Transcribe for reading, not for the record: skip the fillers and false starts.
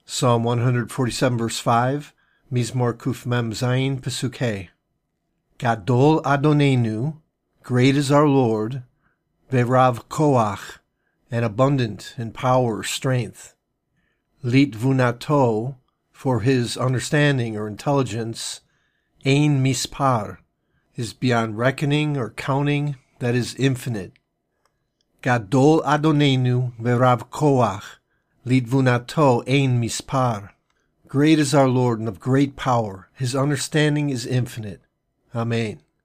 Psalm 147 verse 5, Mizmor Kuf Mem Zayin Pasuk He. Gadol Adonenu, great is our Lord, Verav Koach, and abundant in power or strength. Litvunato, for his understanding or intelligence, Ein Mispar, is beyond reckoning or counting, that is infinite. Gadol Adonenu Verav Koach, Litvunato Ein Mispar. Great is our Lord and of great power. His understanding is infinite. Amen.